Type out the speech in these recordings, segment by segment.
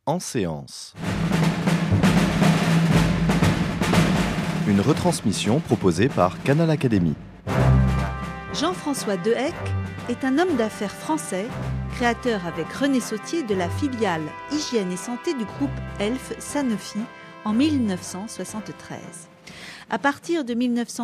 En séance. Une retransmission proposée par Canal Académie. Jean-François Dehecq est un homme d'affaires français, créateur avec René Sautier de la filiale Hygiène et Santé du groupe Elf Sanofi en 1973. À partir de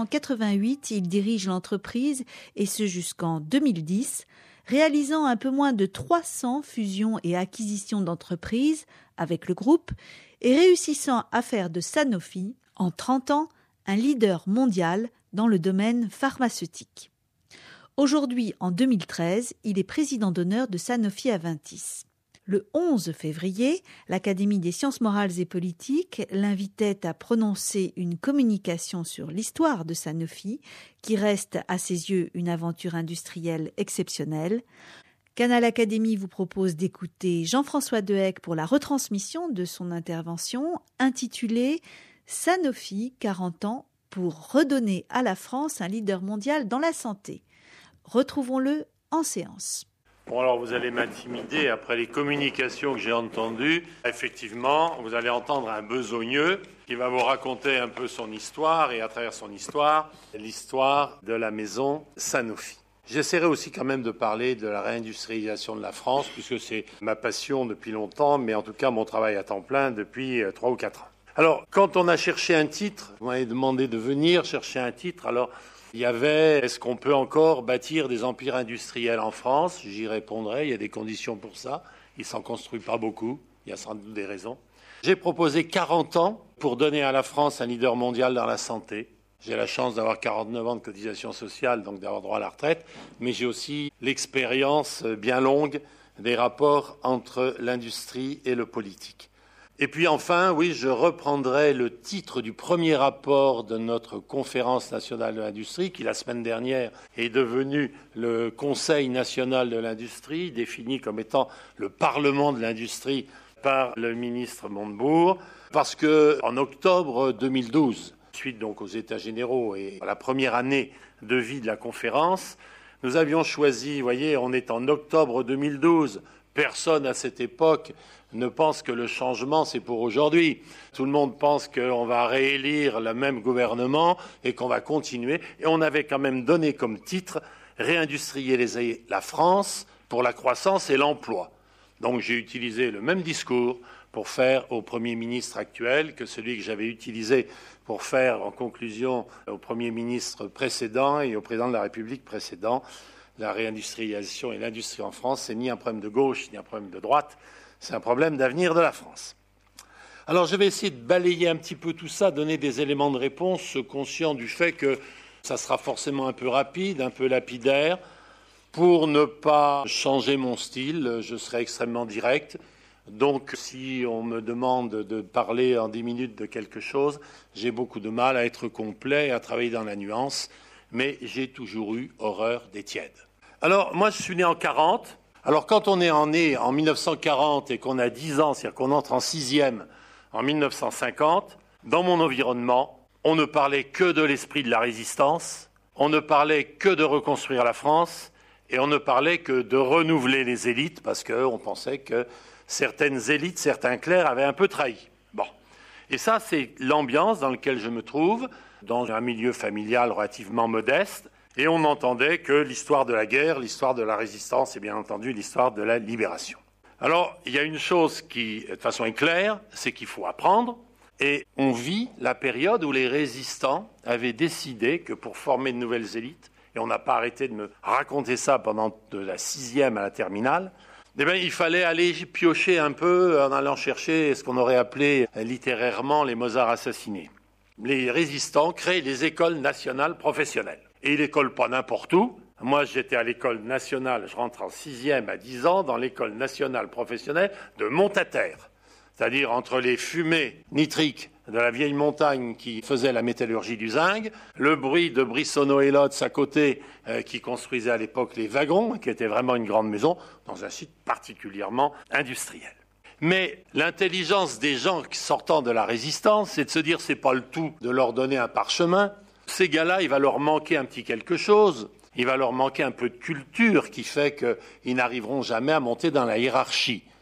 1988, il dirige l'entreprise et ce jusqu'en 2010, réalisant un peu moins de 300 fusions et acquisitions d'entreprises avec le groupe et réussissant à faire de Sanofi, en 30 ans, un leader mondial dans le domaine pharmaceutique. Aujourd'hui, en 2013, il est président d'honneur de Sanofi Aventis. Le 11 février, l'Académie des sciences morales et politiques l'invitait à prononcer une communication sur l'histoire de Sanofi, qui reste à ses yeux une aventure industrielle exceptionnelle. Canal Académie vous propose d'écouter Jean-François Dehecq pour la retransmission de son intervention intitulée « Sanofi, 40 ans pour redonner à la France un leader mondial dans la santé ». Retrouvons-le en séance. Bon, alors vous allez m'intimider après les communications que j'ai entendues. Effectivement, vous allez entendre un besogneux qui va vous raconter un peu son histoire et à travers son histoire, l'histoire de la maison Sanofi. J'essaierai aussi quand même de parler de la réindustrialisation de la France puisque c'est ma passion depuis longtemps, mais en tout cas mon travail à temps plein depuis 3 ou 4 ans. Alors, quand on a cherché un titre, vous m'avez demandé de venir chercher un titre, alors il y avait « Est-ce qu'on peut encore bâtir des empires industriels en France ?» J'y répondrai, il y a des conditions pour ça. Il ne s'en construit pas beaucoup, il y a sans doute des raisons. J'ai proposé 40 ans pour donner à la France un leader mondial dans la santé. J'ai la chance d'avoir 49 ans de cotisation sociale, donc d'avoir droit à la retraite, mais j'ai aussi l'expérience bien longue des rapports entre l'industrie et le politique. Et puis enfin, oui, je reprendrai le titre du premier rapport de notre conférence nationale de l'industrie, qui la semaine dernière est devenu le Conseil national de l'industrie, défini comme étant le Parlement de l'industrie par le ministre Montebourg, parce qu'en octobre 2012, suite donc aux États généraux et à la première année de vie de la conférence, nous avions choisi, vous voyez, on est en octobre 2012, personne à cette époque ne pense que le changement, c'est pour aujourd'hui. Tout le monde pense qu'on va réélire le même gouvernement et qu'on va continuer. Et on avait quand même donné comme titre « Réindustrialiser la France pour la croissance et l'emploi ». Donc j'ai utilisé le même discours pour faire au Premier ministre actuel que celui que j'avais utilisé pour faire en conclusion au Premier ministre précédent et au Président de la République précédent. La réindustrialisation et l'industrie en France, c'est ni un problème de gauche ni un problème de droite. C'est un problème d'avenir de la France. Alors je vais essayer de balayer un petit peu tout ça, donner des éléments de réponse, conscient du fait que ça sera forcément un peu rapide, un peu lapidaire. Pour ne pas changer mon style, je serai extrêmement direct. Donc si on me demande de parler en 10 minutes de quelque chose, j'ai beaucoup de mal à être complet et à travailler dans la nuance, mais j'ai toujours eu horreur des tièdes. Alors moi je suis né en 40. Alors quand on est né en 1940 et qu'on a 10 ans, c'est-à-dire qu'on entre en 6e en 1950, dans mon environnement, on ne parlait que de l'esprit de la résistance, on ne parlait que de reconstruire la France et on ne parlait que de renouveler les élites parce qu'on pensait que certaines élites, certains clercs avaient un peu trahi. Bon. Et ça, c'est l'ambiance dans laquelle je me trouve, dans un milieu familial relativement modeste. Et on n'entendait que l'histoire de la guerre, l'histoire de la résistance et bien entendu l'histoire de la libération. Alors, il y a une chose qui, de façon est claire, c'est qu'il faut apprendre. Et on vit la période où les résistants avaient décidé que pour former de nouvelles élites, et on n'a pas arrêté de me raconter ça pendant de la 6e à la terminale, eh bien, il fallait aller piocher un peu en allant chercher ce qu'on aurait appelé littérairement les Mozart assassinés. Les résistants créent les écoles nationales professionnelles. Et ils ne collent pas n'importe où. Moi, j'étais à l'école nationale, je rentre en 6e à 10 ans, dans l'école nationale professionnelle de Montaterre. C'est-à-dire entre les fumées nitriques de la vieille montagne qui faisait la métallurgie du zinc, le bruit de Brissonneau et Lotz à côté qui construisait à l'époque les wagons, qui était vraiment une grande maison, dans un site particulièrement industriel. Mais l'intelligence des gens sortant de la résistance, c'est de se dire c'est pas le tout de leur donner un parchemin. Ces gars-là, il va leur manquer un petit quelque chose. Il va leur manquer un peu de culture qui fait qu'ils n'arriveront jamais à monter dans la hiérarchie.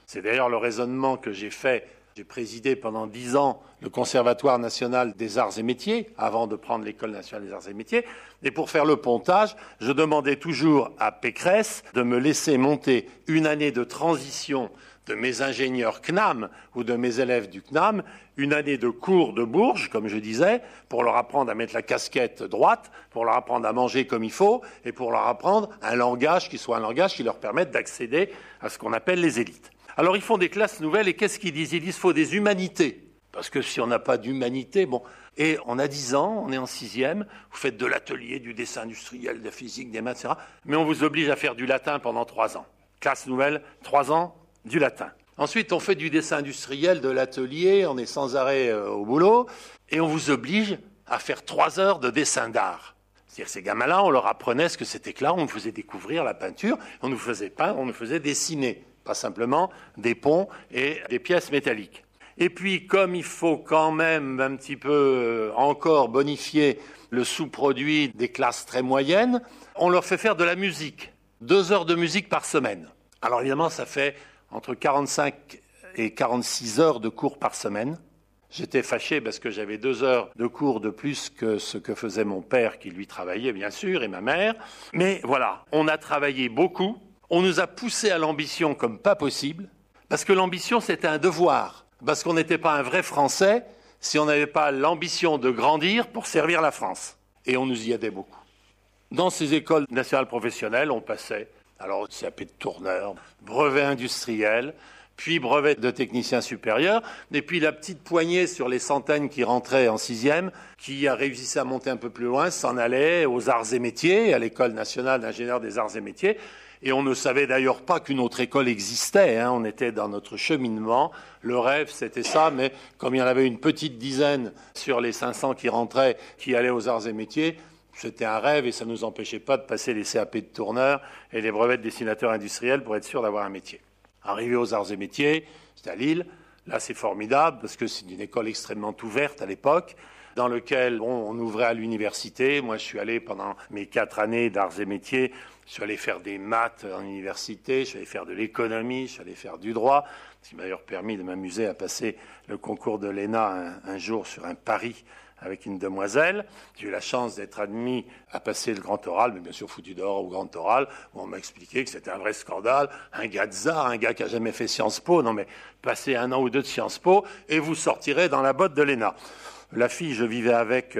C'est d'ailleurs le raisonnement que j'ai fait. J'ai présidé pendant 10 ans le Conservatoire national des arts et métiers, avant de prendre l'École nationale des arts et métiers. Et pour faire le pontage, je demandais toujours à Pécresse de me laisser monter une année de transition de mes ingénieurs CNAM ou de mes élèves du CNAM, une année de cours de Bourges, comme je disais, pour leur apprendre à mettre la casquette droite, pour leur apprendre à manger comme il faut, et pour leur apprendre un langage qui soit un langage qui leur permette d'accéder à ce qu'on appelle les élites. Alors ils font des classes nouvelles, et qu'est-ce qu'ils disent? Ils disent qu'il faut des humanités. Parce que si on n'a pas d'humanité, bon... Et on a 10 ans, on est en 6e, vous faites de l'atelier, du dessin industriel, de la physique, des maths, etc. Mais on vous oblige à faire du latin pendant 3 ans. Classe nouvelle, 3 ans, du latin. Ensuite, on fait du dessin industriel, de l'atelier, on est sans arrêt au boulot, et on vous oblige à faire 3 heures de dessin d'art. C'est-à-dire que ces gamins-là, on leur apprenait ce que c'était que l'art, on nous faisait découvrir la peinture, on nous faisait peindre, on nous faisait dessiner, pas simplement des ponts et des pièces métalliques. Et puis, comme il faut quand même un petit peu encore bonifier le sous-produit des classes très moyennes, on leur fait faire de la musique, 2 heures de musique par semaine. Alors évidemment, ça fait entre 45 et 46 heures de cours par semaine. J'étais fâché parce que j'avais 2 heures de cours de plus que ce que faisait mon père, qui lui travaillait bien sûr, et ma mère. Mais voilà, on a travaillé beaucoup, on nous a poussé à l'ambition comme pas possible, parce que l'ambition c'était un devoir, parce qu'on n'était pas un vrai Français si on n'avait pas l'ambition de grandir pour servir la France. Et on nous y aidait beaucoup. Dans ces écoles nationales professionnelles, on passait alors CAP de tourneur, brevet industriel, puis brevet de technicien supérieur, et puis la petite poignée sur les centaines qui rentraient en 6e, qui a réussi à monter un peu plus loin, s'en allait aux arts et métiers, à l'École nationale d'ingénieurs des arts et métiers, et on ne savait d'ailleurs pas qu'une autre école existait, hein. On était dans notre cheminement, le rêve c'était ça, mais comme il y en avait une petite dizaine sur les 500 qui rentraient, qui allaient aux arts et métiers, c'était un rêve et ça ne nous empêchait pas de passer les CAP de tourneur et les brevets de dessinateur industriel pour être sûr d'avoir un métier. Arrivé aux arts et métiers, c'était à Lille. Là, c'est formidable parce que c'est une école extrêmement ouverte à l'époque, dans laquelle on ouvrait à l'université. Moi, je suis allé pendant mes 4 années d'arts et métiers. Je suis allé faire des maths en université, je suis allé faire de l'économie, je suis allé faire du droit, ce qui m'a d'ailleurs permis de m'amuser à passer le concours de l'ENA un jour sur un pari avec une demoiselle. J'ai eu la chance d'être admis à passer le grand oral, mais bien sûr foutu dehors au grand oral, où on m'a expliqué que c'était un vrai scandale. Un gars de ZAR, un gars qui n'a jamais fait Sciences Po, non mais passez 1 an ou 2 de Sciences Po et vous sortirez dans la botte de l'ENA. La fille, je vivais avec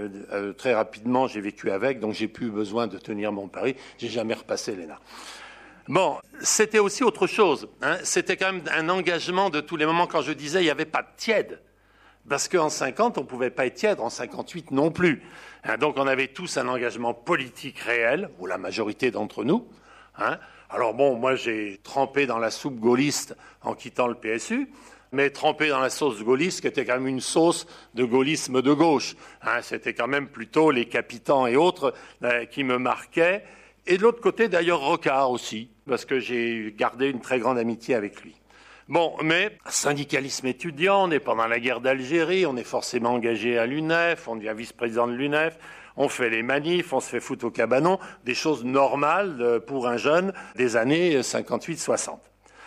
très rapidement, j'ai vécu avec, donc j'ai plus besoin de tenir mon pari. J'ai jamais repassé l'ENA. Bon, c'était aussi autre chose, hein. C'était quand même un engagement de tous les moments. Quand je disais il n'y avait pas de tiède, parce qu'en 50, on ne pouvait pas être tiède, en 58 non plus. Hein, donc on avait tous un engagement politique réel, ou la majorité d'entre nous. Hein. Alors bon, moi j'ai trempé dans la soupe gaulliste en quittant le PSU, mais trempé dans la sauce gaulliste, qui était quand même une sauce de gaullisme de gauche. Hein, c'était quand même plutôt les capitans et autres qui me marquaient. Et de l'autre côté, d'ailleurs, Rocard aussi, parce que j'ai gardé une très grande amitié avec lui. Bon, mais syndicalisme étudiant, on est pendant la guerre d'Algérie, on est forcément engagé à l'UNEF, on devient vice-président de l'UNEF, on fait les manifs, on se fait foutre au cabanon, des choses normales pour un jeune des années 58-60.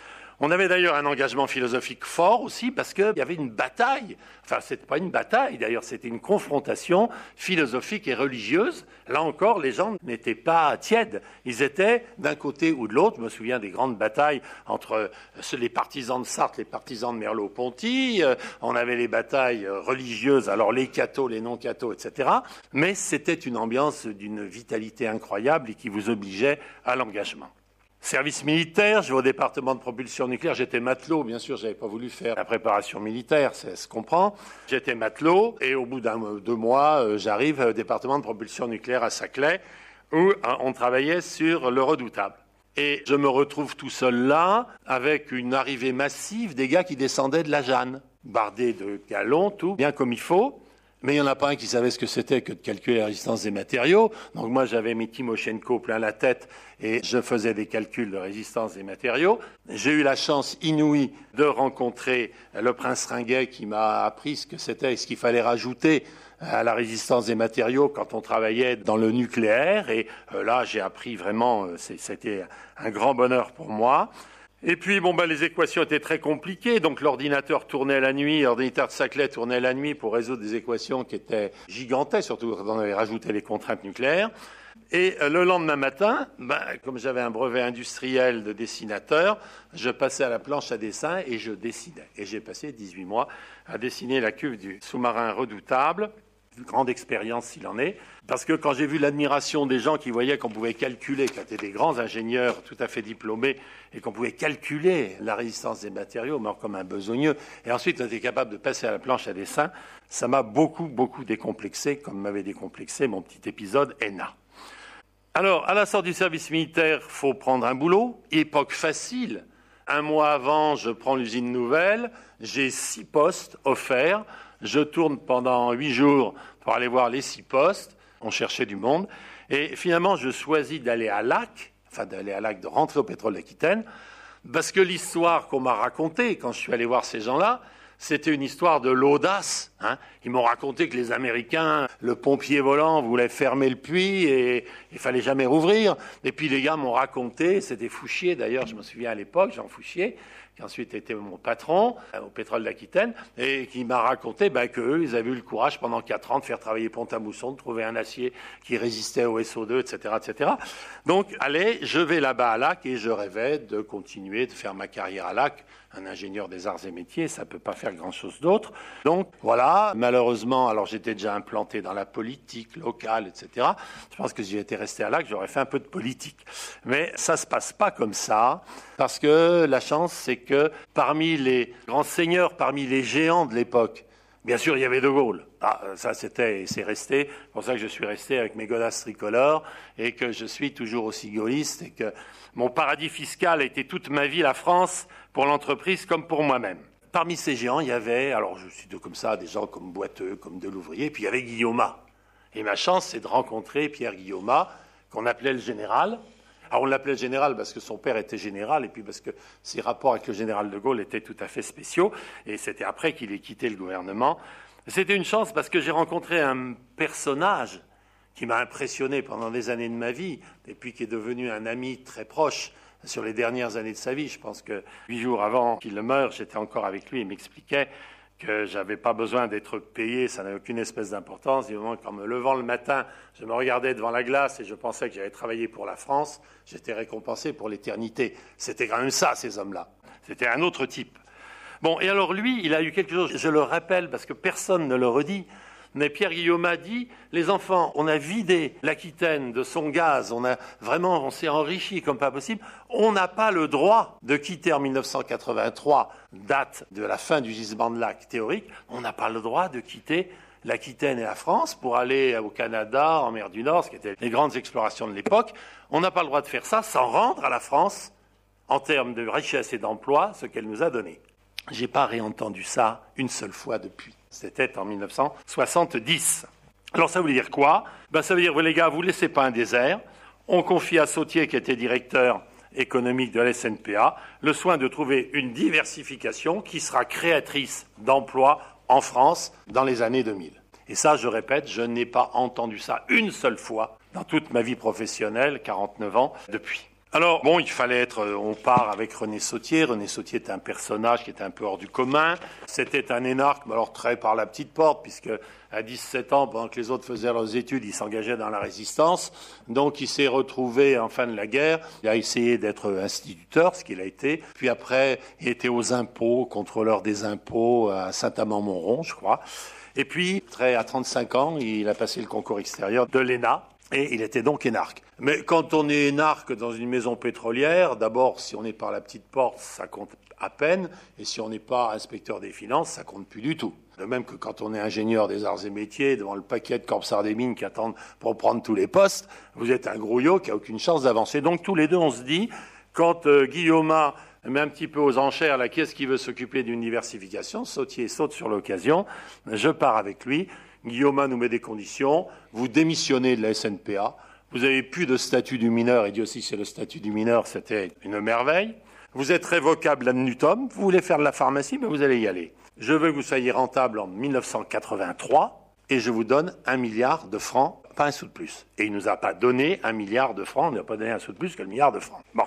On avait d'ailleurs un engagement philosophique fort aussi parce qu'il y avait une bataille, enfin c'était pas une bataille d'ailleurs, c'était une confrontation philosophique et religieuse. Là encore, les gens n'étaient pas tièdes, ils étaient d'un côté ou de l'autre. Je me souviens des grandes batailles entre les partisans de Sartre, les partisans de Merleau-Ponty, on avait les batailles religieuses, alors les cathos, les non-cathos, etc. Mais c'était une ambiance d'une vitalité incroyable et qui vous obligeait à l'engagement. Service militaire, je vais au département de propulsion nucléaire, j'étais matelot, bien sûr, j'avais pas voulu faire la préparation militaire, ça se comprend. J'étais matelot et au bout d'2 mois, j'arrive au département de propulsion nucléaire à Saclay où on travaillait sur le Redoutable. Et je me retrouve tout seul là, avec une arrivée massive des gars qui descendaient de la Jeanne, bardés de galons, tout bien comme il faut. Mais il n'y en a pas un qui savait ce que c'était que de calculer la résistance des matériaux. Donc moi, j'avais mes Timoshenko plein la tête et je faisais des calculs de résistance des matériaux. J'ai eu la chance inouïe de rencontrer le prince Ringuet qui m'a appris ce que c'était et ce qu'il fallait rajouter à la résistance des matériaux quand on travaillait dans le nucléaire. Et là, j'ai appris vraiment, c'était un grand bonheur pour moi. Et puis, les équations étaient très compliquées, donc l'ordinateur tournait la nuit, l'ordinateur de Saclay tournait la nuit pour résoudre des équations qui étaient gigantesques, surtout quand on avait rajouté les contraintes nucléaires. Et le lendemain matin, comme j'avais un brevet industriel de dessinateur, je passais à la planche à dessin et je dessinais. Et j'ai passé 18 mois à dessiner la cuve du sous-marin Redoutable. Une grande expérience s'il en est, parce que quand j'ai vu l'admiration des gens qui voyaient qu'on pouvait calculer, qui étaient des grands ingénieurs tout à fait diplômés, et qu'on pouvait calculer la résistance des matériaux, mort comme un besogneux, et ensuite on était capable de passer à la planche à dessin, ça m'a beaucoup décomplexé, comme m'avait décomplexé mon petit épisode ENA. Alors, à la sortie du service militaire, il faut prendre un boulot, époque facile. Un mois avant, je prends l'usine nouvelle, j'ai 6 postes offerts. Je tourne pendant 8 jours pour aller voir les 6 postes. On cherchait du monde. Et finalement, je choisis d'aller à Lac, de rentrer au pétrole d'Aquitaine, parce que l'histoire qu'on m'a racontée quand je suis allé voir ces gens-là, c'était une histoire de l'audace. Ils m'ont raconté que les Américains, le pompier volant, voulait fermer le puits et il fallait jamais rouvrir. Et puis les gars m'ont raconté, c'était Fouchier d'ailleurs, je me souviens à l'époque, Jean Fouchier, qui ensuite était mon patron au pétrole d'Aquitaine, et qui m'a raconté qu'eux, ils avaient eu le courage pendant 4 ans de faire travailler Pont-à-Mousson, de trouver un acier qui résistait au SO2, etc., etc. Donc, allez, je vais là-bas à Lac et je rêvais de continuer de faire ma carrière à Lac. Un ingénieur des arts et métiers, ça ne peut pas faire grand-chose d'autre. Donc, voilà, malheureusement, alors j'étais déjà implanté dans la politique locale, etc. Je pense que si j'étais resté à Lac, j'aurais fait un peu de politique. Mais ça ne se passe pas comme ça, parce que la chance, c'est que parmi les grands seigneurs, parmi les géants de l'époque, bien sûr, il y avait De Gaulle. Ça, c'est resté. C'est pour ça que je suis resté avec mes godasses tricolores et que je suis toujours aussi gaulliste et que mon paradis fiscal a été toute ma vie la France pour l'entreprise comme pour moi-même. Parmi ces géants, il y avait, alors je cite comme ça, des gens comme Boiteux, comme Delouvrier, puis il y avait Guillaumat. Et ma chance, c'est de rencontrer Pierre Guillaumat, qu'on appelait le général. Alors on l'appelait le général parce que son père était général et puis parce que ses rapports avec le général de Gaulle étaient tout à fait spéciaux. Et c'était après qu'il ait quitté le gouvernement. C'était une chance parce que j'ai rencontré un personnage qui m'a impressionné pendant des années de ma vie et puis qui est devenu un ami très proche sur les dernières années de sa vie. Je pense que 8 jours avant qu'il ne meure, j'étais encore avec lui et il m'expliquait que je n'avais pas besoin d'être payé, ça n'avait aucune espèce d'importance. Du moment qu'en me levant le matin, je me regardais devant la glace et je pensais que j'allais travailler pour la France, j'étais récompensé pour l'éternité. C'était quand même ça, ces hommes-là. C'était un autre type. Bon, et alors lui, il a eu quelque chose, je le rappelle parce que personne ne le redit, mais Pierre Guillaumat dit, les enfants, on a vidé l'Aquitaine de son gaz, on s'est enrichi comme pas possible, on n'a pas le droit de quitter en 1983, date de la fin du gisement de Lac théorique, on n'a pas le droit de quitter l'Aquitaine et la France pour aller au Canada, en mer du Nord, ce qui étaient les grandes explorations de l'époque. On n'a pas le droit de faire ça sans rendre à la France, en termes de richesse et d'emploi, ce qu'elle nous a donné. J'ai pas réentendu ça une seule fois depuis. C'était en 1970. Alors ça voulait dire quoi ? Ça veut dire, les gars, vous ne laissez pas un désert. On confie à Sautier, qui était directeur économique de la SNPA, le soin de trouver une diversification qui sera créatrice d'emplois en France dans les années 2000. Et ça, je répète, je n'ai pas entendu ça une seule fois dans toute ma vie professionnelle, 49 ans, depuis. Alors, il fallait on part avec René Sautier. René Sautier était un personnage qui était un peu hors du commun. C'était un énarque, alors très par la petite porte, puisque à 17 ans, pendant que les autres faisaient leurs études, il s'engageait dans la résistance. Donc, il s'est retrouvé en fin de la guerre. Il a essayé d'être instituteur, ce qu'il a été. Puis après, il était aux impôts, contrôleur des impôts à Saint-Amand-Montrond, je crois. Et puis, à 35 ans, il a passé le concours extérieur de l'ENA. Et il était donc énarque. Mais quand on est énarque dans une maison pétrolière, d'abord, si on est par la petite porte, ça compte à peine. Et si on n'est pas inspecteur des finances, ça compte plus du tout. De même que quand on est ingénieur des arts et métiers, devant le paquet de corpsards des mines qui attendent pour prendre tous les postes, vous êtes un grouillot qui n'a aucune chance d'avancer. Donc tous les deux, on se dit, quand Guillaumat met un petit peu aux enchères, qui est-ce qui veut s'occuper d'une diversification ? Sautier saute sur l'occasion, je pars avec lui. Guillaumat nous met des conditions, vous démissionnez de la SNPA, vous n'avez plus de statut du mineur, et Dieu sait si le statut du mineur, c'était une merveille. Vous êtes révocable ad nutum, vous voulez faire de la pharmacie, mais vous allez y aller. Je veux que vous soyez rentable en 1983, et je vous donne 1 milliard de francs, pas un sou de plus. Et il ne nous a pas donné 1 milliard de francs, on ne nous a pas donné un sou de plus que le milliard de francs. Bon,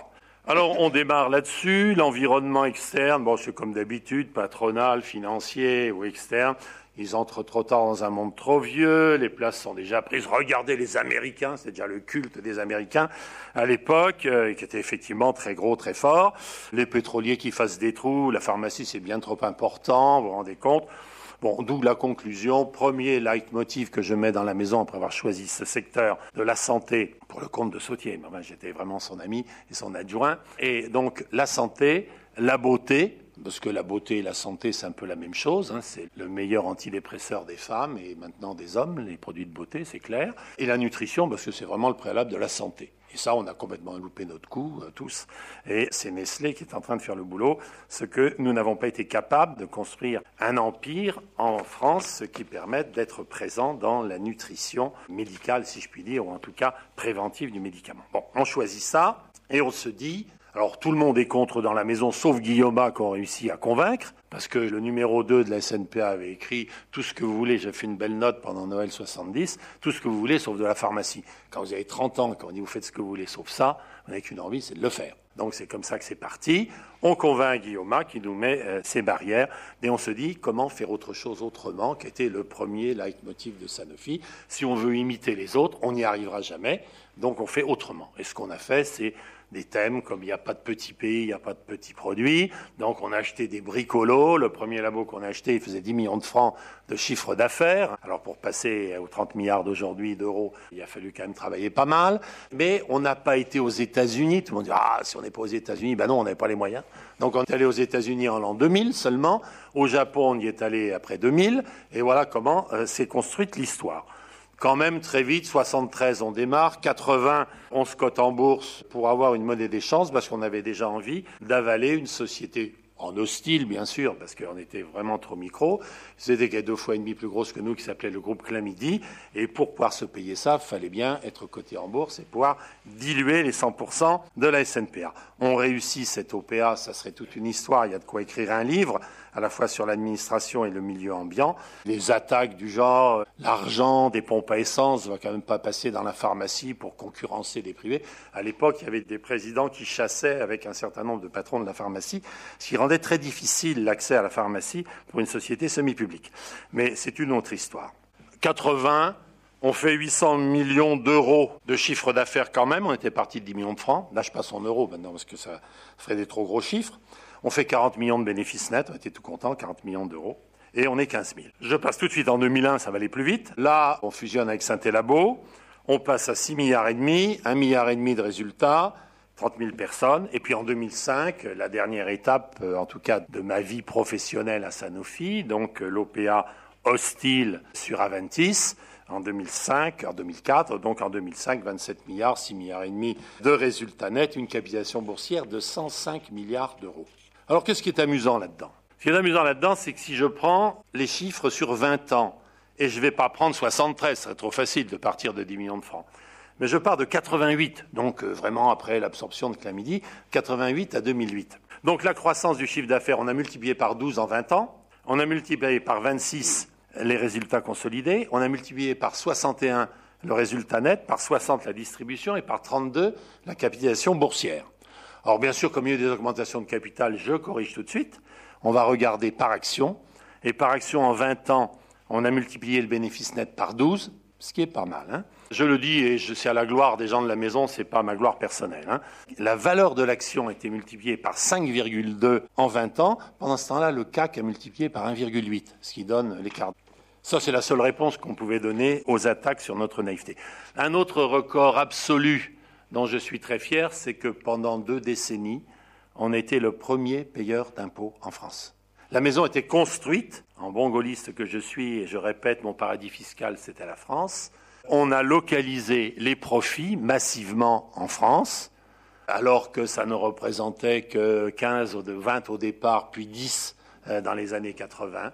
Alors, on démarre là-dessus. L'environnement externe, bon, c'est comme d'habitude, patronal, financier ou externe. Ils entrent trop tard dans un monde trop vieux, les places sont déjà prises. Regardez les Américains, c'est déjà le culte des Américains à l'époque, qui était effectivement très gros, très fort. Les pétroliers qui fassent des trous, la pharmacie c'est bien trop important, vous vous rendez compte. Bon, d'où la conclusion, premier leitmotiv que je mets dans la maison après avoir choisi ce secteur de la santé pour le compte de Sautier. J'étais vraiment son ami et son adjoint. Et donc la santé, la beauté, parce que la beauté et la santé, c'est un peu la même chose. C'est le meilleur antidépresseur des femmes et maintenant des hommes, les produits de beauté, c'est clair. Et la nutrition, parce que c'est vraiment le préalable de la santé. Et ça, on a complètement loupé notre coup, tous. Et c'est Nestlé qui est en train de faire le boulot, ce que nous n'avons pas été capables de construire un empire en France, ce qui permet d'être présent dans la nutrition médicale, si je puis dire, ou en tout cas préventive du médicament. Bon, on choisit ça et on se dit... Alors tout le monde est contre dans la maison, sauf Guillaume qu'on réussit à convaincre, parce que le numéro 2 de la SNPA avait écrit « Tout ce que vous voulez », j'ai fait une belle note pendant Noël 70, « Tout ce que vous voulez sauf de la pharmacie ». Quand vous avez 30 ans, quand on dit « Vous faites ce que vous voulez sauf ça », vous n'avez qu'une envie, c'est de le faire. Donc c'est comme ça que c'est parti. On convainc Guillaume qui nous met ces barrières et on se dit comment faire autre chose autrement, qui était le premier leitmotiv de Sanofi. Si on veut imiter les autres, on n'y arrivera jamais, donc on fait autrement. Et ce qu'on a fait, c'est des thèmes comme il n'y a pas de petits pays, il n'y a pas de petits produits. Donc on a acheté des bricolos. Le premier labo qu'on a acheté, il faisait 10 millions de francs de chiffre d'affaires. Alors pour passer aux 30 milliards d'aujourd'hui d'euros, il a fallu quand même travailler pas mal. Mais on n'a pas été aux États-Unis. Tout le monde dit « Ah, si on n'est pas aux États-Unis, ben non, on n'avait pas les moyens. » Donc on est allé aux États-Unis en l'an 2000 seulement. Au Japon, on y est allé après 2000. Et voilà comment s'est construite l'histoire. Quand même, très vite, 73, on démarre. 80, on se cote en bourse pour avoir une monnaie d'échange parce qu'on avait déjà envie d'avaler une société en hostile, bien sûr, parce qu'on était vraiment trop micro. C'était qui est 2,5 fois plus grosse que nous, qui s'appelait le groupe Chlamydy. Et pour pouvoir se payer ça, il fallait bien être coté en bourse et pouvoir diluer les 100% de la SNPA. On réussit cette OPA, ça serait toute une histoire. Il y a de quoi écrire un livre, à la fois sur l'administration et le milieu ambiant. Les attaques du genre, l'argent des pompes à essence ne va quand même pas passer dans la pharmacie pour concurrencer des privés. À l'époque, il y avait des présidents qui chassaient avec un certain nombre de patrons de la pharmacie, ce qui rendait très difficile l'accès à la pharmacie pour une société semi-publique. Mais c'est une autre histoire. 80, on fait 800 millions d'euros de chiffre d'affaires quand même. On était parti de 10 millions de francs. Là, je passe en euros maintenant parce que ça ferait des trop gros chiffres. On fait 40 millions de bénéfices nets. On était tout content, 40 millions d'euros. Et on est 15 000. Je passe tout de suite en 2001, ça va aller plus vite. Là, on fusionne avec Saint-Élabo. On passe à 6,5 milliards, 1,5 milliard de résultats. 30 000 personnes. Et puis en 2005, la dernière étape, en tout cas de ma vie professionnelle à Sanofi, donc l'OPA hostile sur Aventis, en 2005, en 2004, donc en 2005, 27 milliards, 6,5 milliards de résultats nets, une capitalisation boursière de 105 milliards d'euros. Alors qu'est-ce qui est amusant là-dedans ? Ce qui est amusant là-dedans, c'est que si je prends les chiffres sur 20 ans, et je ne vais pas prendre 73, ce serait trop facile de partir de 10 millions de francs, mais je pars de 88, donc vraiment après l'absorption de Chlamydy, 88 à 2008. Donc la croissance du chiffre d'affaires, on a multiplié par 12 en 20 ans, on a multiplié par 26 les résultats consolidés, on a multiplié par 61 le résultat net, par 60 la distribution et par 32 la capitalisation boursière. Alors bien sûr, comme il y a eu des augmentations de capital, je corrige tout de suite, on va regarder par action, et par action en 20 ans, on a multiplié le bénéfice net par 12, ce qui est pas mal, hein. Je le dis, et c'est à la gloire des gens de la maison, c'est pas ma gloire personnelle, hein. La valeur de l'action a été multipliée par 5,2 en 20 ans. Pendant ce temps-là, le CAC a multiplié par 1,8, ce qui donne l'écart. Ça, c'est la seule réponse qu'on pouvait donner aux attaques sur notre naïveté. Un autre record absolu dont je suis très fier, c'est que pendant 2 décennies, on était le premier payeur d'impôts en France. La maison était construite, en bon gaulliste que je suis, et je répète, mon paradis fiscal, c'était la France. On a localisé les profits massivement en France, alors que ça ne représentait que 15 ou 20 au départ, puis 10 dans les années 80.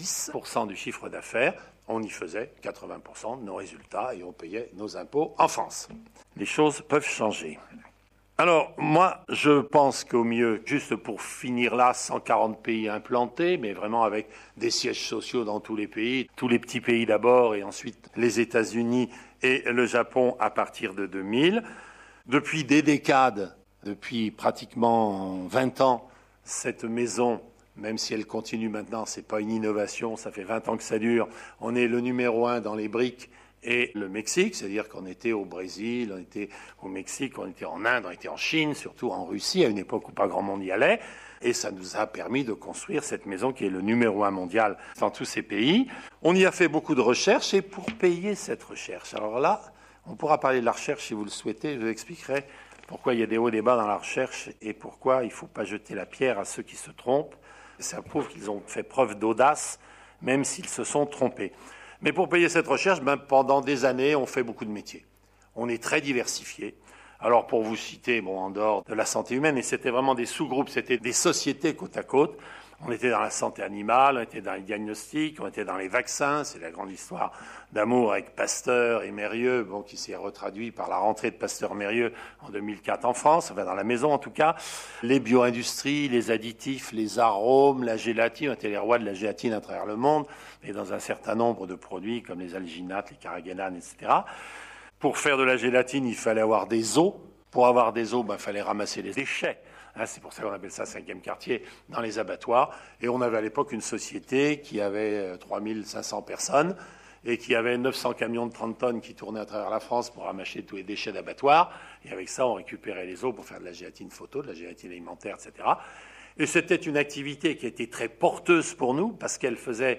10% du chiffre d'affaires, on y faisait 80% de nos résultats et on payait nos impôts en France. Les choses peuvent changer. Alors, moi, je pense qu'au mieux, juste pour finir là, 140 pays implantés, mais vraiment avec des sièges sociaux dans tous les pays, tous les petits pays d'abord, et ensuite les États-Unis et le Japon à partir de 2000. Depuis des décades, depuis pratiquement 20 ans, cette maison, même si elle continue maintenant, ce n'est pas une innovation, ça fait 20 ans que ça dure. On est le numéro 1 dans les briques et le Mexique, c'est-à-dire qu'on était au Brésil, on était au Mexique, on était en Inde, on était en Chine, surtout en Russie, à une époque où pas grand monde y allait. Et ça nous a permis de construire cette maison qui est le numéro 1 mondial dans tous ces pays. On y a fait beaucoup de recherches et pour payer cette recherche, alors là, on pourra parler de la recherche si vous le souhaitez, je vous expliquerai pourquoi il y a des hauts et des bas dans la recherche et pourquoi il ne faut pas jeter la pierre à ceux qui se trompent. Ça prouve qu'ils ont fait preuve d'audace, même s'ils se sont trompés. Mais pour payer cette recherche, pendant des années, on fait beaucoup de métiers. On est très diversifié. Alors pour vous citer, en dehors de la santé humaine, et c'était vraiment des sous-groupes, c'était des sociétés côte à côte. On était dans la santé animale, on était dans les diagnostics, on était dans les vaccins. C'est la grande histoire d'amour avec Pasteur et Mérieux, qui s'est retraduit par la rentrée de Pasteur-Mérieux en 2004 en France, enfin dans la maison en tout cas. Les bio-industries, les additifs, les arômes, la gélatine, on était les rois de la gélatine à travers le monde, et dans un certain nombre de produits comme les alginates, les carragénanes, etc. Pour faire de la gélatine, il fallait avoir des os. Pour avoir des os, il fallait ramasser les déchets. C'est pour ça qu'on appelle ça 5e quartier, dans les abattoirs. Et on avait à l'époque une société qui avait 3500 personnes et qui avait 900 camions de 30 tonnes qui tournaient à travers la France pour ramasser tous les déchets d'abattoirs. Et avec ça, on récupérait les os pour faire de la gélatine photo, de la gélatine alimentaire, etc. Et c'était une activité qui était très porteuse pour nous parce qu'elle faisait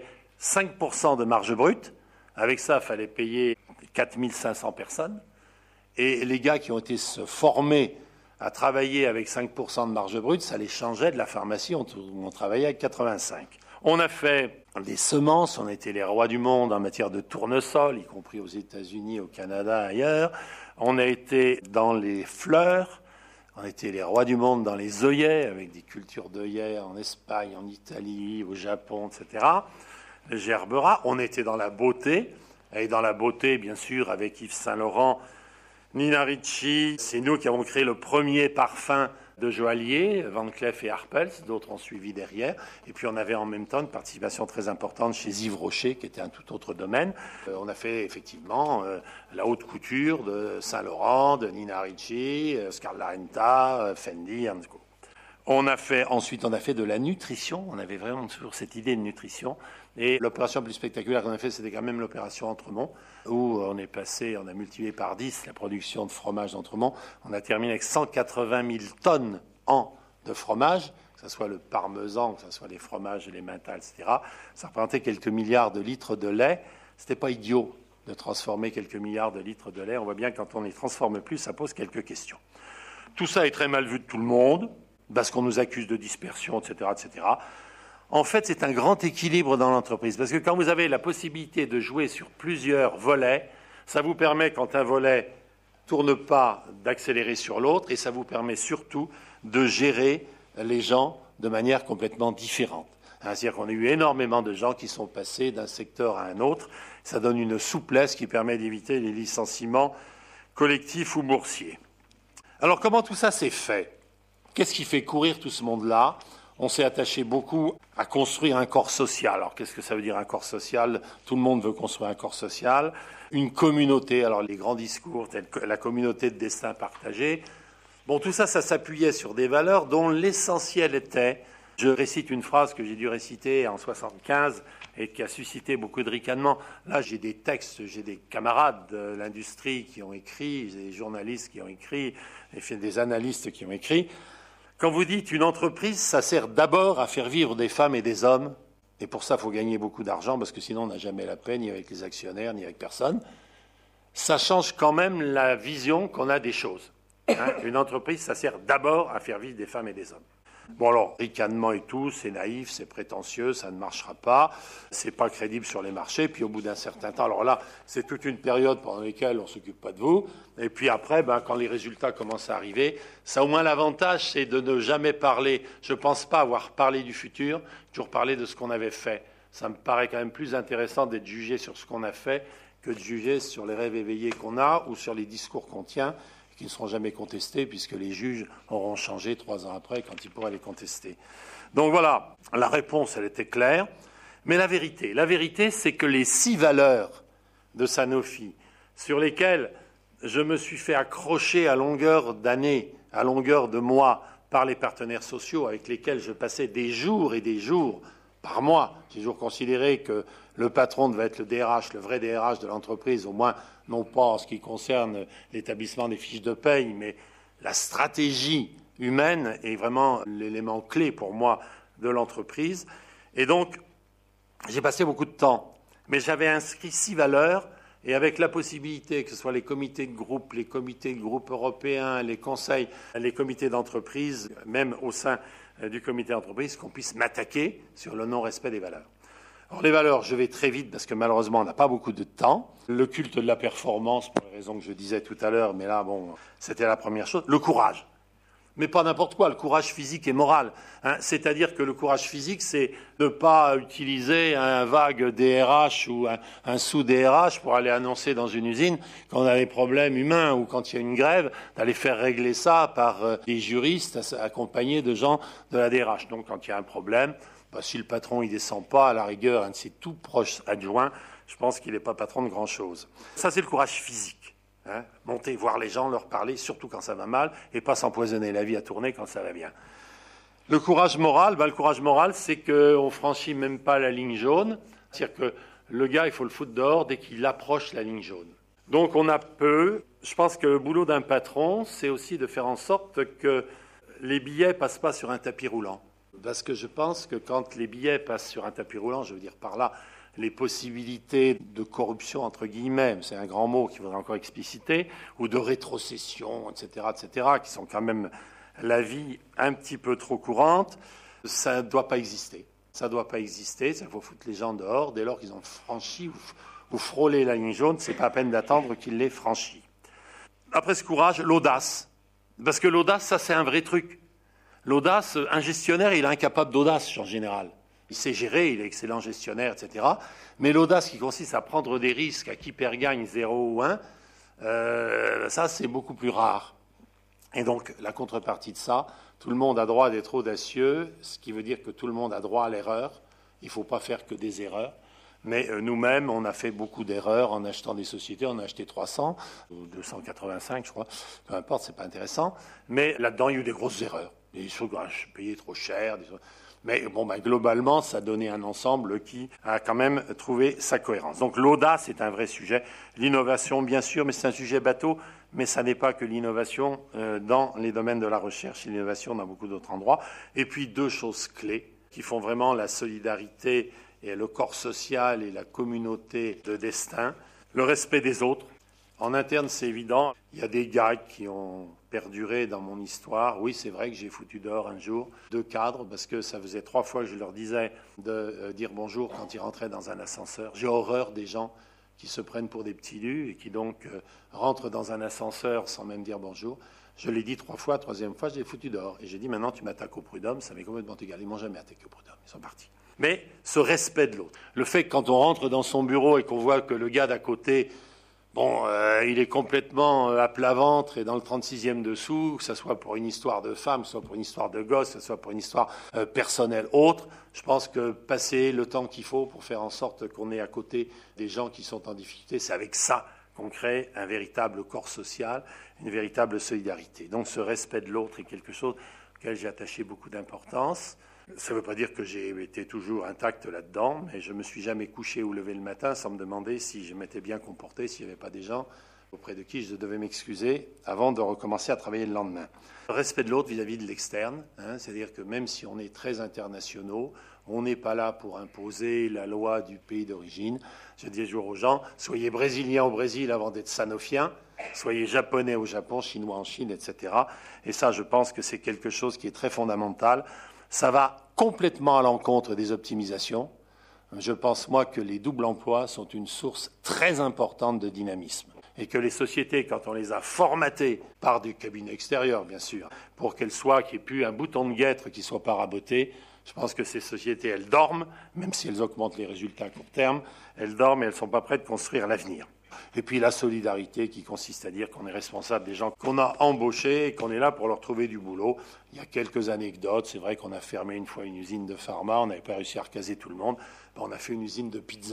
5% de marge brute. Avec ça, il fallait payer 4500 personnes. Et les gars qui ont été se former à travailler avec 5% de marge brute, ça les changeait de la pharmacie où on travaillait avec 85. On a fait des semences, on était les rois du monde en matière de tournesol, y compris aux États-Unis, au Canada, ailleurs. On a été dans les fleurs, on était les rois du monde dans les œillets, avec des cultures d'œillets en Espagne, en Italie, au Japon, etc. Les gerberas, on était dans la beauté, et dans la beauté, bien sûr, avec Yves Saint-Laurent, Nina Ricci, c'est nous qui avons créé le premier parfum de joaillier, Van Cleef et Arpels, d'autres ont suivi derrière. Et puis on avait en même temps une participation très importante chez Yves Rocher, qui était un tout autre domaine. On a fait effectivement la haute couture de Saint-Laurent, de Nina Ricci, Scarla Renta, Fendi, Co. Ensuite, on a fait de la nutrition. On avait vraiment toujours cette idée de nutrition. Et l'opération la plus spectaculaire qu'on a fait, c'était quand même l'opération Entremont, où on a multiplié par 10 la production de fromage d'Entremont. On a terminé avec 180 000 tonnes de fromage, que ce soit le parmesan, que ce soit les fromages et les mentales, etc. Ça représentait quelques milliards de litres de lait. C'était pas idiot de transformer quelques milliards de litres de lait. On voit bien que quand on les transforme plus, ça pose quelques questions. Tout ça est très mal vu de tout le monde, parce qu'on nous accuse de dispersion, etc., etc. En fait, c'est un grand équilibre dans l'entreprise, parce que quand vous avez la possibilité de jouer sur plusieurs volets, ça vous permet, quand un volet ne tourne pas, d'accélérer sur l'autre, et ça vous permet surtout de gérer les gens de manière complètement différente. C'est-à-dire qu'on a eu énormément de gens qui sont passés d'un secteur à un autre. Ça donne une souplesse qui permet d'éviter les licenciements collectifs ou boursiers. Alors, comment tout ça s'est fait ? Qu'est-ce qui fait courir tout ce monde-là ? On s'est attaché beaucoup à construire un corps social. Alors, qu'est-ce que ça veut dire un corps social ? Tout le monde veut construire un corps social. Une communauté, alors les grands discours, tels que la communauté de destin partagé. Bon, tout ça, ça s'appuyait sur des valeurs dont l'essentiel était, je récite une phrase que j'ai dû réciter en 1975 et qui a suscité beaucoup de ricanements. Là, j'ai des textes, j'ai des camarades de l'industrie qui ont écrit, j'ai des journalistes qui ont écrit, et des analystes qui ont écrit. Quand vous dites une entreprise, ça sert d'abord à faire vivre des femmes et des hommes, et pour ça, il faut gagner beaucoup d'argent, parce que sinon, on n'a jamais la paix, ni avec les actionnaires, ni avec personne. Ça change quand même la vision qu'on a des choses. Une entreprise, ça sert d'abord à faire vivre des femmes et des hommes. Bon alors, ricanement et tout, c'est naïf, c'est prétentieux, ça ne marchera pas, c'est pas crédible sur les marchés, puis au bout d'un certain temps, alors là, c'est toute une période pendant laquelle on ne s'occupe pas de vous, et puis après, quand les résultats commencent à arriver, ça au moins l'avantage, c'est de ne jamais parler, je ne pense pas avoir parlé du futur, toujours parler de ce qu'on avait fait. Ça me paraît quand même plus intéressant d'être jugé sur ce qu'on a fait que de juger sur les rêves éveillés qu'on a ou sur les discours qu'on tient, qui ne seront jamais contestés, puisque les juges auront changé 3 ans après quand ils pourraient les contester. Donc voilà, la réponse, elle était claire. Mais la vérité, c'est que les 6 valeurs de Sanofi, sur lesquelles je me suis fait accrocher à longueur d'années à longueur de mois par les partenaires sociaux avec lesquels je passais des jours et des jours par mois. J'ai toujours considéré que le patron devait être le DRH, le vrai DRH de l'entreprise, au moins non pas en ce qui concerne l'établissement des fiches de paye, mais la stratégie humaine est vraiment l'élément clé pour moi de l'entreprise. Et donc, j'ai passé beaucoup de temps, mais j'avais inscrit 6 valeurs, et avec la possibilité que ce soit les comités de groupe européens, les conseils, les comités d'entreprise, même au sein du comité d'entreprise, qu'on puisse m'attaquer sur le non-respect des valeurs. Alors les valeurs, je vais très vite parce que malheureusement on n'a pas beaucoup de temps. Le culte de la performance, pour les raisons que je disais tout à l'heure, mais là, bon, c'était la première chose. Le courage. Mais pas n'importe quoi, le courage physique et moral. C'est-à-dire que le courage physique, c'est de ne pas utiliser un vague DRH ou un sous-DRH pour aller annoncer dans une usine quand on a des problèmes humains ou quand il y a une grève, d'aller faire régler ça par des juristes accompagnés de gens de la DRH. Donc quand il y a un problème, si le patron ne descend pas, à la rigueur, un de ses tout proches adjoints, je pense qu'il n'est pas patron de grand-chose. Ça, c'est le courage physique. Monter, voir les gens, leur parler, surtout quand ça va mal, et pas s'empoisonner la vie à tourner quand ça va bien. Le courage moral, c'est qu'on ne franchit même pas la ligne jaune. C'est-à-dire que le gars, il faut le foutre dehors dès qu'il approche la ligne jaune. Donc on a peu. Je pense que le boulot d'un patron, c'est aussi de faire en sorte que les billets ne passent pas sur un tapis roulant. Parce que je pense que quand les billets passent sur un tapis roulant, je veux dire par là, les possibilités de corruption, entre guillemets, c'est un grand mot qu'il faudrait encore expliciter, ou de rétrocession, etc., qui sont quand même la vie un petit peu trop courante, ça ne doit pas exister. Ça ne doit pas exister, il faut foutre les gens dehors, dès lors qu'ils ont franchi ou frôlé la ligne jaune, c'est pas à peine d'attendre qu'ils l'aient franchi. Après ce courage, l'audace. Parce que l'audace, ça c'est un vrai truc. L'audace, un gestionnaire, il est incapable d'audace en général. Il sait gérer, il est excellent gestionnaire, etc. Mais l'audace qui consiste à prendre des risques à qui perd gagne 0 ou 1, ça c'est beaucoup plus rare. Et donc la contrepartie de ça, tout le monde a droit d'être audacieux, ce qui veut dire que tout le monde a droit à l'erreur. Il ne faut pas faire que des erreurs. Mais nous-mêmes, on a fait beaucoup d'erreurs en achetant des sociétés. On a acheté 300 ou 285, je crois. Peu importe, c'est pas intéressant. Mais là-dedans, il y a eu des grosses erreurs. Des choses payées trop cher. Mais bon, globalement, ça a donné un ensemble qui a quand même trouvé sa cohérence. Donc l'audace est un vrai sujet. L'innovation, bien sûr, mais c'est un sujet bateau. Mais ça n'est pas que l'innovation dans les domaines de la recherche, l'innovation dans beaucoup d'autres endroits. Et puis 2 choses clés qui font vraiment la solidarité et le corps social et la communauté de destin. Le respect des autres. En interne, c'est évident. Il y a des gags qui ont perduré dans mon histoire. Oui, c'est vrai que j'ai foutu dehors un jour 2 cadres parce que ça faisait 3 fois que je leur disais de dire bonjour quand ils rentraient dans un ascenseur. J'ai horreur des gens qui se prennent pour des petits lus et qui donc rentrent dans un ascenseur sans même dire bonjour. Je l'ai dit 3 fois, 3e fois, je l'ai foutu dehors. Et j'ai dit maintenant tu m'attaques au prud'homme, ça m'est complètement égal. Ils ne m'ont jamais attaqué au prud'homme, ils sont partis. Mais ce respect de l'autre, le fait que quand on rentre dans son bureau et qu'on voit que le gars d'à côté, il est complètement à plat ventre et dans le 36e dessous, que ce soit pour une histoire de femme, que ce soit pour une histoire de gosse, que ce soit pour une histoire personnelle autre, je pense que passer le temps qu'il faut pour faire en sorte qu'on est à côté des gens qui sont en difficulté, c'est avec ça qu'on crée un véritable corps social, une véritable solidarité. Donc ce respect de l'autre est quelque chose auquel j'ai attaché beaucoup d'importance. Ça ne veut pas dire que j'ai été toujours intact là-dedans, mais je ne me suis jamais couché ou levé le matin sans me demander si je m'étais bien comporté, s'il n'y avait pas des gens auprès de qui je devais m'excuser avant de recommencer à travailler le lendemain. Le respect de l'autre vis-à-vis de l'externe, c'est-à-dire que même si on est très internationaux, on n'est pas là pour imposer la loi du pays d'origine. Je dis toujours aux gens, soyez brésiliens au Brésil avant d'être sanofiens, soyez japonais au Japon, chinois en Chine, etc. Et ça, je pense que c'est quelque chose qui est très fondamental. Ça va complètement à l'encontre des optimisations. Je pense, moi, que les doubles emplois sont une source très importante de dynamisme. Et que les sociétés, quand on les a formatées par des cabinets extérieurs, bien sûr, pour qu'elles soient, qu'il n'y ait plus un bouton de guêtre qui ne soit pas raboté, je pense que ces sociétés, elles dorment, même si elles augmentent les résultats à court terme, elles dorment et elles ne sont pas prêtes de construire l'avenir. Et puis la solidarité qui consiste à dire qu'on est responsable des gens qu'on a embauchés et qu'on est là pour leur trouver du boulot. Il y a quelques anecdotes, c'est vrai qu'on a fermé une fois une usine de pharma, on n'avait pas réussi à recaser tout le monde, on a fait une usine de pizza.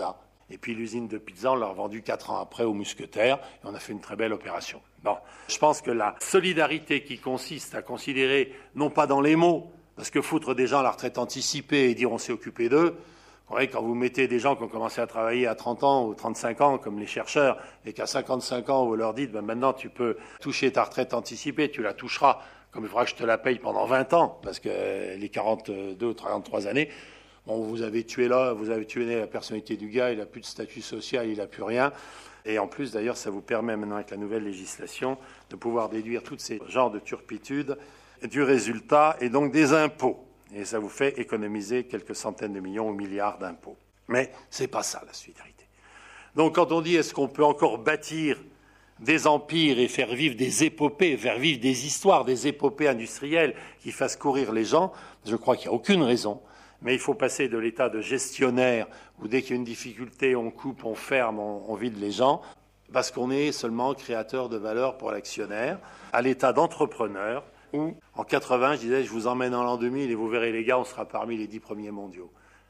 Et puis l'usine de pizza, on l'a revendue 4 ans après aux mousquetaires, et on a fait une très belle opération. Bon, je pense que la solidarité qui consiste à considérer, non pas dans les mots, parce que foutre des gens à la retraite anticipée et dire on s'est occupé d'eux, vous voyez, quand vous mettez des gens qui ont commencé à travailler à 30 ans ou 35 ans, comme les chercheurs, et qu'à 55 ans, vous leur dites, maintenant tu peux toucher ta retraite anticipée, tu la toucheras, comme il faudra que je te la paye pendant 20 ans, parce que les 42 ou 43 années, bon, vous avez tué la personnalité du gars, il n'a plus de statut social, il n'a plus rien. Et en plus, d'ailleurs, ça vous permet maintenant, avec la nouvelle législation, de pouvoir déduire tous ces genres de turpitudes du résultat et donc des impôts. Et ça vous fait économiser quelques centaines de millions ou milliards d'impôts. Mais ce n'est pas ça, la solidarité. Donc quand on dit est-ce qu'on peut encore bâtir des empires et faire vivre des épopées, faire vivre des histoires, des épopées industrielles qui fassent courir les gens, je crois qu'il n'y a aucune raison. Mais il faut passer de l'état de gestionnaire, où dès qu'il y a une difficulté, on coupe, on ferme, on vide les gens, parce qu'on est seulement créateur de valeur pour l'actionnaire, à l'état d'entrepreneur, où en 80, je disais, je vous emmène en l'an 2000 et vous verrez les gars, on sera parmi les 10 premiers mondiaux.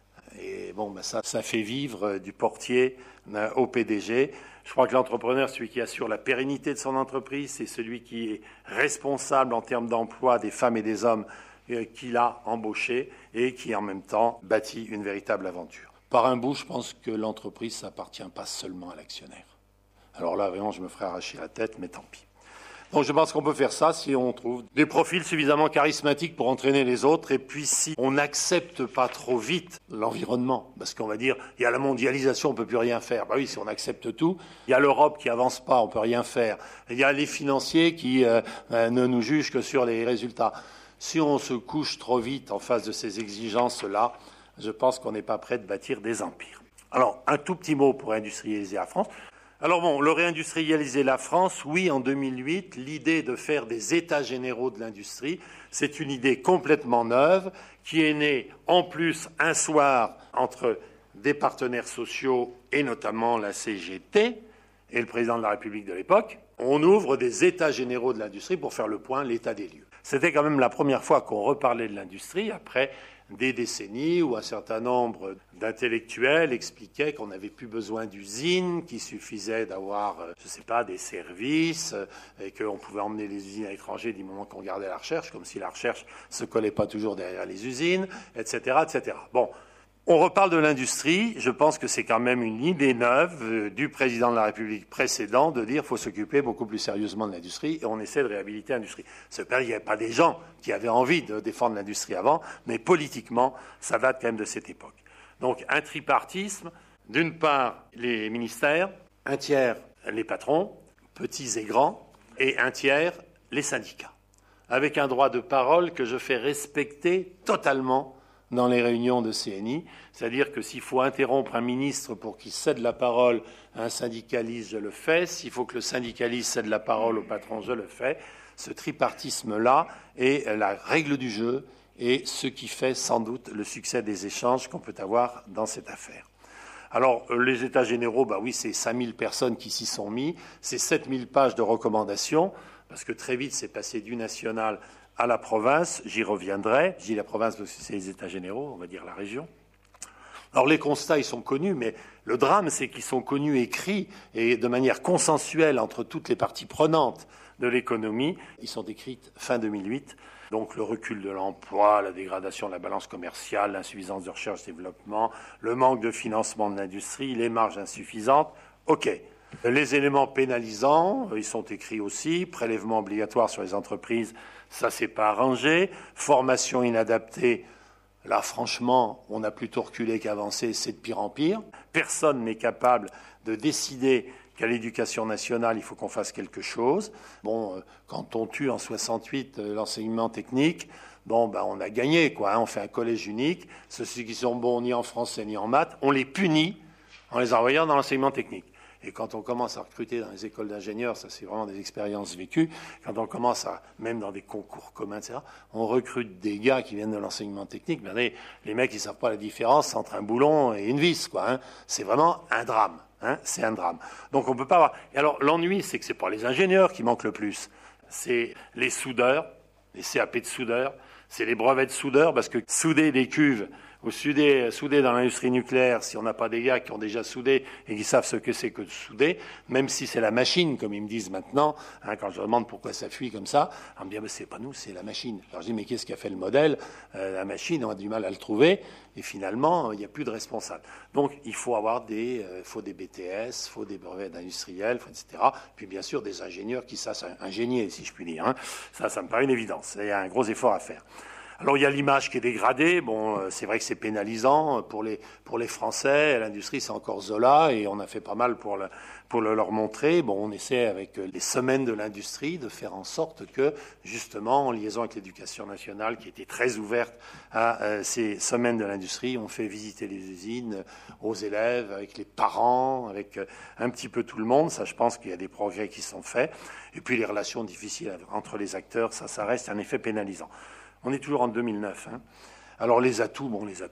Et bon, ça fait vivre du portier au PDG. Je crois que l'entrepreneur, celui qui assure la pérennité de son entreprise, c'est celui qui est responsable en termes d'emploi des femmes et des hommes qu'il a embauchés et qui en même temps bâtit une véritable aventure. Par un bout, je pense que l'entreprise, ça n'appartient pas seulement à l'actionnaire. Alors là, vraiment, je me ferai arracher la tête, mais tant pis. Donc je pense qu'on peut faire ça si on trouve des profils suffisamment charismatiques pour entraîner les autres et puis si on n'accepte pas trop vite l'environnement. Parce qu'on va dire, il y a la mondialisation, on ne peut plus rien faire. Ben oui, si on accepte tout. Il y a l'Europe qui avance pas, on ne peut rien faire. Il y a les financiers qui ne nous jugent que sur les résultats. Si on se couche trop vite en face de ces exigences-là, je pense qu'on n'est pas prêt de bâtir des empires. Alors, un tout petit mot pour industrialiser la France. Alors bon, le réindustrialiser la France, oui, en 2008, l'idée de faire des états généraux de l'industrie, c'est une idée complètement neuve qui est née en plus un soir entre des partenaires sociaux et notamment la CGT et le président de la République de l'époque. On ouvre des états généraux de l'industrie pour faire le point, l'état des lieux. C'était quand même la première fois qu'on reparlait de l'industrie après des décennies où un certain nombre d'intellectuels expliquaient qu'on n'avait plus besoin d'usines, qu'il suffisait d'avoir, des services, et qu'on pouvait emmener les usines à l'étranger du moment qu'on gardait la recherche, comme si la recherche ne se collait pas toujours derrière les usines, etc., etc. Bon, on reparle de l'industrie. Je pense que c'est quand même une idée neuve du président de la République précédent de dire qu'il faut s'occuper beaucoup plus sérieusement de l'industrie et on essaie de réhabiliter l'industrie. C'est pas qu'il n'y avait pas des gens qui avaient envie de défendre l'industrie avant, mais politiquement, ça date quand même de cette époque. Donc un tripartisme, d'une part les ministères, un tiers les patrons, petits et grands, et un tiers les syndicats, avec un droit de parole que je fais respecter totalement dans les réunions de CNI, c'est-à-dire que s'il faut interrompre un ministre pour qu'il cède la parole à un syndicaliste, je le fais. S'il faut que le syndicaliste cède la parole au patron, je le fais. Ce tripartisme-là est la règle du jeu et ce qui fait sans doute le succès des échanges qu'on peut avoir dans cette affaire. Alors, les États généraux, oui, c'est 5000 personnes qui s'y sont mis, c'est 7000 pages de recommandations, parce que très vite, c'est passé du national à la province, j'y reviendrai. Je dis la province parce que c'est les États généraux, on va dire la région. Alors les constats, ils sont connus, mais le drame, c'est qu'ils sont connus, écrits, et de manière consensuelle entre toutes les parties prenantes de l'économie. Ils sont écrits fin 2008. Donc le recul de l'emploi, la dégradation de la balance commerciale, l'insuffisance de recherche-développement, le manque de financement de l'industrie, les marges insuffisantes. OK. Les éléments pénalisants, ils sont écrits aussi. Prélèvement obligatoire sur les entreprises, ça s'est pas arrangé. Formation inadaptée, là franchement, on a plutôt reculé qu'avancé, c'est de pire en pire. Personne n'est capable de décider qu'à l'éducation nationale, il faut qu'on fasse quelque chose. Bon, quand on tue en 68 l'enseignement technique, on a gagné, quoi. On fait un collège unique. Ceux qui sont bons ni en français ni en maths, on les punit en les envoyant dans l'enseignement technique. Et quand on commence à recruter dans les écoles d'ingénieurs, ça c'est vraiment des expériences vécues, quand on commence à, même dans des concours communs, etc., on recrute des gars qui viennent de l'enseignement technique, les mecs ils savent pas la différence entre un boulon et une vis, quoi. C'est vraiment un drame. C'est un drame. Donc on peut pas avoir. Et alors l'ennui, c'est que c'est pas les ingénieurs qui manquent le plus, c'est les soudeurs, les CAP de soudeurs, c'est les brevets de soudeurs, parce que souder des cuves souder dans l'industrie nucléaire, si on n'a pas des gars qui ont déjà soudé et qui savent ce que c'est que de souder, même si c'est la machine, comme ils me disent maintenant, quand je leur demande pourquoi ça fuit comme ça, on me dit, c'est pas nous, c'est la machine. Alors je dis, mais qu'est-ce qui a fait le modèle? La machine, on a du mal à le trouver, et finalement, il n'y a plus de responsable. Donc, il faut avoir des BTS, il faut des brevets d'industriels, etc. Puis, bien sûr, des ingénieurs qui savent ingénier, si je puis dire. Ça me paraît une évidence. Il y a un gros effort à faire. Alors, il y a l'image qui est dégradée. Bon, c'est vrai que c'est pénalisant pour les Français. L'industrie, c'est encore Zola, et on a fait pas mal pour leur montrer. Bon, on essaie avec les semaines de l'industrie de faire en sorte que, justement, en liaison avec l'éducation nationale, qui était très ouverte à ces semaines de l'industrie, on fait visiter les usines aux élèves, avec les parents, avec un petit peu tout le monde. Ça, je pense qu'il y a des progrès qui sont faits. Et puis, les relations difficiles entre les acteurs, ça reste un effet pénalisant. On est toujours en 2009. Alors les atouts,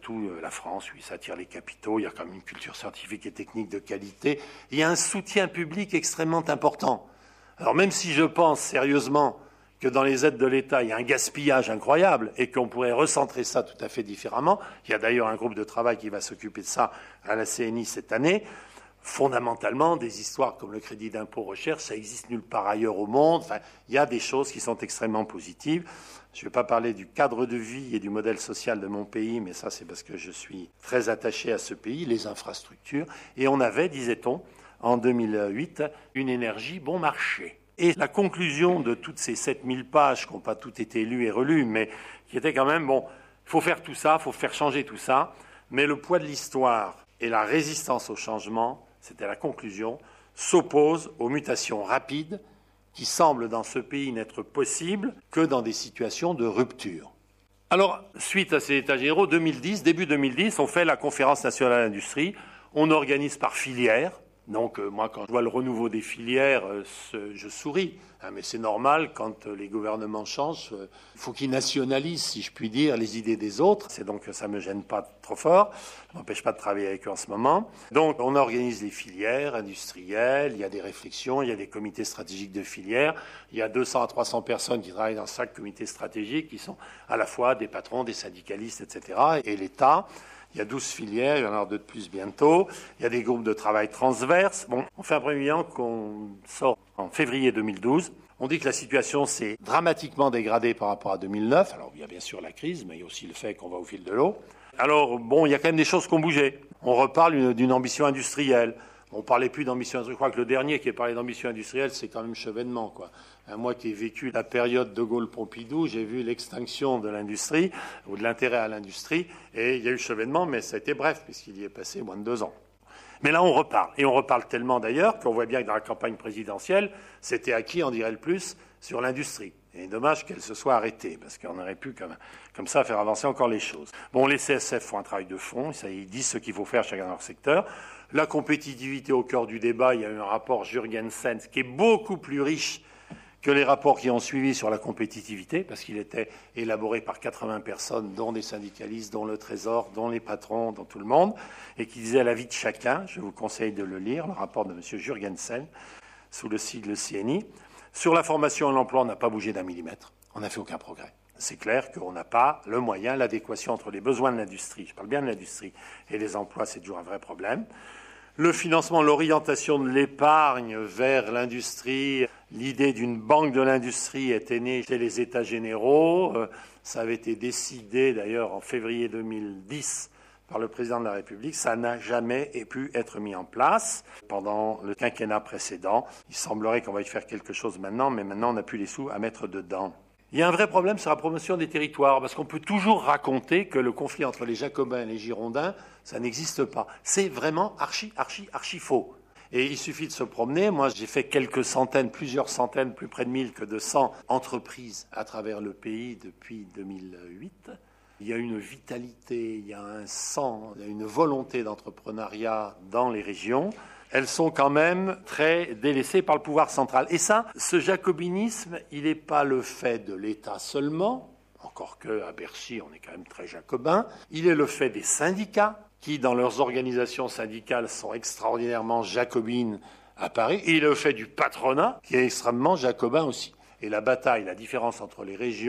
la France, oui, ça attire les capitaux, il y a quand même une culture scientifique et technique de qualité, il y a un soutien public extrêmement important. Alors même si je pense sérieusement que dans les aides de l'État, il y a un gaspillage incroyable et qu'on pourrait recentrer ça tout à fait différemment, il y a d'ailleurs un groupe de travail qui va s'occuper de ça à la CNI cette année. Fondamentalement, des histoires comme le crédit d'impôt recherche, ça existe nulle part ailleurs au monde. Enfin, il y a des choses qui sont extrêmement positives. Je ne vais pas parler du cadre de vie et du modèle social de mon pays, mais ça, c'est parce que je suis très attaché à ce pays, les infrastructures. Et on avait, disait-on, en 2008, une énergie bon marché. Et la conclusion de toutes ces 7000 pages, qui n'ont pas toutes été lues et relues, mais qui étaient quand même, il faut faire tout ça, il faut faire changer tout ça, mais le poids de l'histoire et la résistance au changement, c'était la conclusion, s'oppose aux mutations rapides qui semblent dans ce pays n'être possibles que dans des situations de rupture. Alors, suite à ces états généraux, début 2010, on fait la conférence nationale d'industrie, on organise par filière. Donc, moi, quand je vois le renouveau des filières, je souris. Mais c'est normal, quand les gouvernements changent, il faut qu'ils nationalisent, si je puis dire, les idées des autres. C'est donc que ça ne me gêne pas trop fort. Ça ne m'empêche pas de travailler avec eux en ce moment. Donc, on organise les filières industrielles, il y a des réflexions, il y a des comités stratégiques de filières. Il y a 200 à 300 personnes qui travaillent dans chaque comité stratégique, qui sont à la fois des patrons, des syndicalistes, etc., et l'État. Il y a 12 filières, il y en aura 2 de plus bientôt. Il y a des groupes de travail transverses. On fait un premier bilan qu'on sort en février 2012. On dit que la situation s'est dramatiquement dégradée par rapport à 2009. Alors, il y a bien sûr la crise, mais il y a aussi le fait qu'on va au fil de l'eau. Alors, il y a quand même des choses qui ont bougé. On reparle d'une ambition industrielle. On ne parlait plus d'ambition industrielle. Je crois que le dernier qui a parlé d'ambition industrielle, c'est quand même Chevènement, quoi. Moi qui ai vécu la période de Gaulle-Pompidou, j'ai vu l'extinction de l'industrie, ou de l'intérêt à l'industrie, et il y a eu Chevènement, mais ça a été bref, puisqu'il y est passé moins de 2 ans. Mais là, on reparle. Et on reparle tellement d'ailleurs qu'on voit bien que dans la campagne présidentielle, c'était acquis, on dirait le plus, sur l'industrie. Et dommage qu'elle se soit arrêtée, parce qu'on aurait pu comme ça faire avancer encore les choses. Les CSF font un travail de fond, ils disent ce qu'il faut faire chacun dans leur secteur. La compétitivité au cœur du débat, il y a eu un rapport Jurgensen qui est beaucoup plus riche que les rapports qui ont suivi sur la compétitivité, parce qu'il était élaboré par 80 personnes, dont des syndicalistes, dont le Trésor, dont les patrons, dont tout le monde, et qui disait l'avis de chacun. Je vous conseille de le lire, le rapport de M. Jurgensen, sous le sigle CNI. Sur la formation et l'emploi, on n'a pas bougé d'un millimètre. On n'a fait aucun progrès. C'est clair qu'on n'a pas le moyen, l'adéquation entre les besoins de l'industrie, je parle bien de l'industrie, et les emplois, c'est toujours un vrai problème. Le financement, l'orientation de l'épargne vers l'industrie, l'idée d'une banque de l'industrie était née chez les États généraux. Ça avait été décidé d'ailleurs en février 2010 par le président de la République. Ça n'a jamais pu être mis en place pendant le quinquennat précédent. Il semblerait qu'on va y faire quelque chose maintenant, mais maintenant on n'a plus les sous à mettre dedans. Il y a un vrai problème sur la promotion des territoires, parce qu'on peut toujours raconter que le conflit entre les Jacobins et les Girondins, ça n'existe pas. C'est vraiment archi faux. Et il suffit de se promener. Moi, j'ai fait plusieurs centaines, plus près de 1000 que de 100 entreprises à travers le pays depuis 2008. Il y a une vitalité, il y a un sang, il y a une volonté d'entrepreneuriat dans les régions. Elles sont quand même très délaissées par le pouvoir central. Et ça, ce jacobinisme, il n'est pas le fait de l'État seulement, encore qu'à Bercy, on est quand même très jacobin. Il est le fait des syndicats, qui, dans leurs organisations syndicales, sont extraordinairement jacobines à Paris. Et il est le fait du patronat, qui est extrêmement jacobin aussi. Et la bataille, la différence entre les régions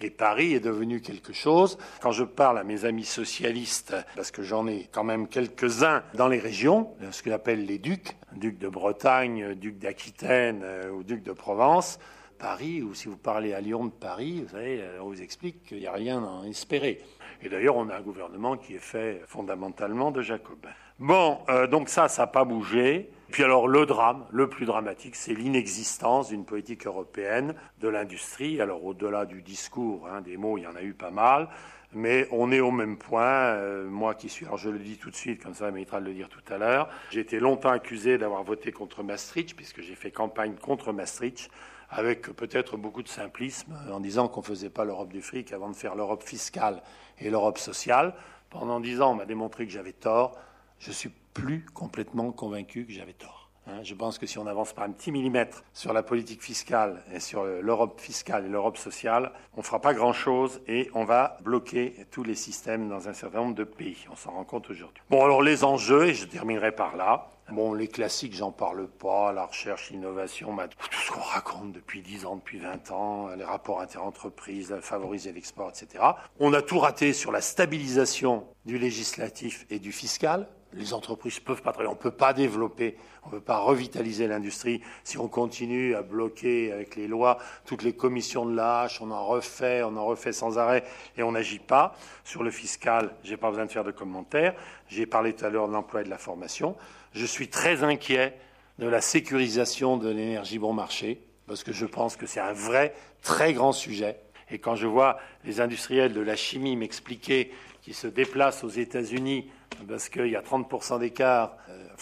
Et Paris est devenu quelque chose. Quand je parle à mes amis socialistes, parce que j'en ai quand même quelques-uns dans les régions, ce qu'on appelle les ducs, duc de Bretagne, duc d'Aquitaine ou duc de Provence, Paris, ou si vous parlez à Lyon de Paris, vous savez, on vous explique qu'il n'y a rien à en espérer. Et d'ailleurs, on a un gouvernement qui est fait fondamentalement de jacobins. Bon, donc ça n'a pas bougé. Puis alors le drame, le plus dramatique, c'est l'inexistence d'une politique européenne de l'industrie. Alors au-delà du discours, des mots, il y en a eu pas mal. Mais on est au même point. Moi qui suis, alors je le dis tout de suite, comme ça ça m'évitera de le dire tout à l'heure, j'ai été longtemps accusé d'avoir voté contre Maastricht, puisque j'ai fait campagne contre Maastricht, avec peut-être beaucoup de simplisme, en disant qu'on ne faisait pas l'Europe du fric avant de faire l'Europe fiscale et l'Europe sociale. Pendant 10 ans, on m'a démontré que j'avais tort. Je suis plus complètement convaincu que j'avais tort. Je pense que si on n'avance pas un petit millimètre sur la politique fiscale et sur l'Europe fiscale et l'Europe sociale, on ne fera pas grand-chose et on va bloquer tous les systèmes dans un certain nombre de pays. On s'en rend compte aujourd'hui. Bon, alors les enjeux, et je terminerai par là. Bon, les classiques, j'en parle pas, la recherche, l'innovation, tout ce qu'on raconte depuis 10 ans, depuis 20 ans, les rapports interentreprises, favoriser l'export, etc. On a tout raté sur la stabilisation du législatif et du fiscal. Les entreprises peuvent pas travailler, on peut pas développer, on peut pas revitaliser l'industrie si on continue à bloquer avec les lois toutes les commissions de l'AH, on en refait sans arrêt et on n'agit pas. Sur le fiscal, j'ai pas besoin de faire de commentaires. J'ai parlé tout à l'heure de l'emploi et de la formation. Je suis très inquiet de la sécurisation de l'énergie bon marché parce que je pense que c'est un vrai, très grand sujet. Et quand je vois les industriels de la chimie m'expliquer qu'ils se déplacent aux États-Unis parce qu'il y a 30% d'écart,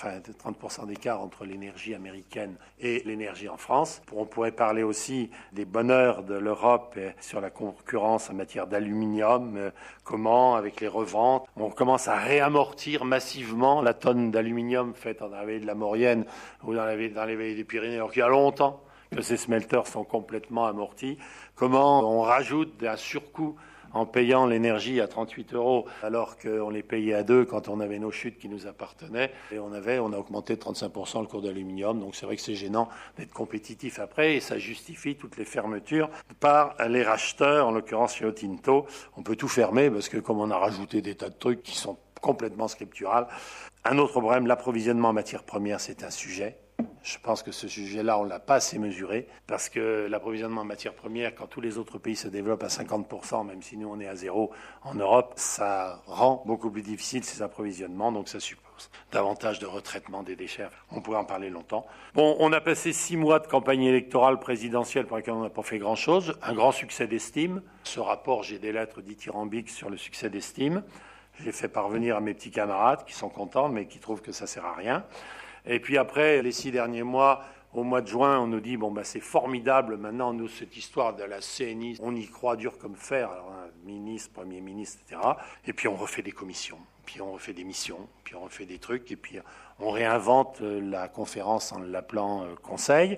30% d'écart entre l'énergie américaine et l'énergie en France. On pourrait parler aussi des bonheurs de l'Europe sur la concurrence en matière d'aluminium, comment, avec les reventes, on commence à réamortir massivement la tonne d'aluminium faite dans la vallée de la Maurienne ou dans les vallées des Pyrénées, alors qu'il y a longtemps que ces smelters sont complètement amortis. Comment on rajoute un surcoût en payant l'énergie à 38 € alors qu'on les payait à 2 quand on avait nos chutes qui nous appartenaient. Et on a augmenté de 35% le cours de l'aluminium. Donc c'est vrai que c'est gênant d'être compétitif après et ça justifie toutes les fermetures par les racheteurs, en l'occurrence Rio Tinto. On peut tout fermer parce que comme on a rajouté des tas de trucs qui sont complètement scripturales. Un autre problème, l'approvisionnement en matières premières, c'est un sujet. Je pense que ce sujet-là, on ne l'a pas assez mesuré, parce que l'approvisionnement en matières premières, quand tous les autres pays se développent à 50%, même si nous on est à 0 en Europe, ça rend beaucoup plus difficile ces approvisionnements, donc ça suppose davantage de retraitement des déchets. On pourrait en parler longtemps. Bon, on a passé 6 mois de campagne électorale présidentielle pour laquelle on n'a pas fait grand-chose. Un grand succès d'estime. Ce rapport, j'ai des lettres dithyrambiques sur le succès d'estime. J'ai fait parvenir à mes petits camarades qui sont contents, mais qui trouvent que ça ne sert à rien. Et puis après, les 6 derniers mois, au mois de juin, on nous dit, c'est formidable, maintenant, nous, cette histoire de la CNI, on y croit dur comme fer, alors, ministre, Premier ministre, etc. Et puis on refait des commissions, puis on refait des missions, puis on refait des trucs, et puis on réinvente la conférence en l'appelant conseil.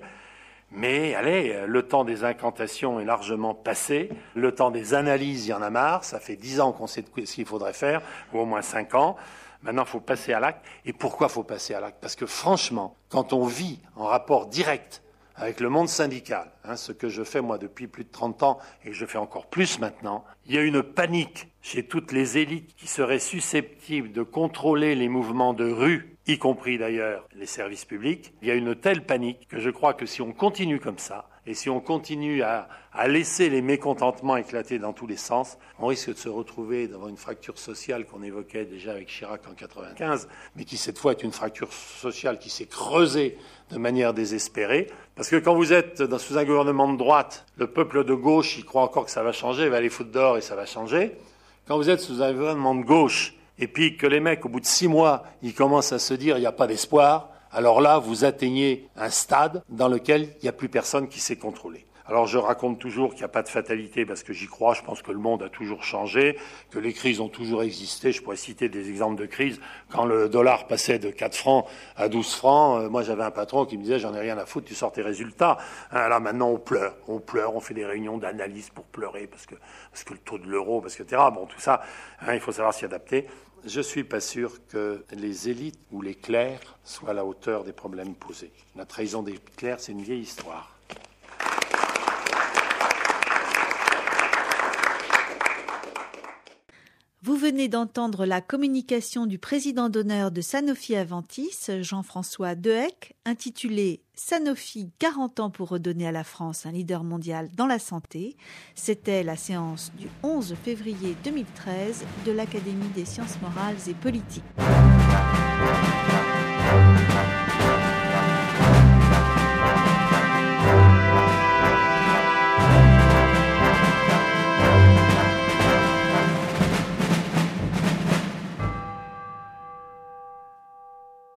Mais allez, le temps des incantations est largement passé, le temps des analyses, il y en a marre, ça fait 10 ans qu'on sait ce qu'il faudrait faire, ou au moins 5 ans. Maintenant, il faut passer à l'acte. Et pourquoi il faut passer à l'acte ? Parce que franchement, quand on vit en rapport direct avec le monde syndical, ce que je fais moi depuis plus de 30 ans et que je fais encore plus maintenant, il y a une panique chez toutes les élites qui seraient susceptibles de contrôler les mouvements de rue, y compris d'ailleurs les services publics. Il y a une telle panique que je crois que si on continue comme ça, et si on continue à laisser les mécontentements éclater dans tous les sens, on risque de se retrouver devant une fracture sociale qu'on évoquait déjà avec Chirac en 1995, mais qui cette fois est une fracture sociale qui s'est creusée de manière désespérée. Parce que quand vous êtes sous un gouvernement de droite, le peuple de gauche, il croit encore que ça va changer, il va aller foutre dehors et ça va changer. Quand vous êtes sous un gouvernement de gauche, et puis que les mecs, au bout de 6 mois, ils commencent à se dire « il n'y a pas d'espoir », alors là, vous atteignez un stade dans lequel il n'y a plus personne qui sait contrôler. Alors je raconte toujours qu'il n'y a pas de fatalité parce que j'y crois, je pense que le monde a toujours changé, que les crises ont toujours existé. Je pourrais citer des exemples de crises. Quand le dollar passait de 4 francs à 12 francs, moi j'avais un patron qui me disait « j'en ai rien à foutre, tu sors tes résultats ». Là maintenant on pleure, on fait des réunions d'analyse pour pleurer parce que le taux de l'euro, etc. Bon tout ça, il faut savoir s'y adapter. Je ne suis pas sûr que les élites ou les clercs soient à la hauteur des problèmes posés. La trahison des clercs, c'est une vieille histoire. Vous venez d'entendre la communication du président d'honneur de Sanofi Aventis, Jean-François Dehecq, intitulée « Sanofi, 40 ans pour redonner à la France un leader mondial dans la santé ». C'était la séance du 11 février 2013 de l'Académie des sciences morales et politiques.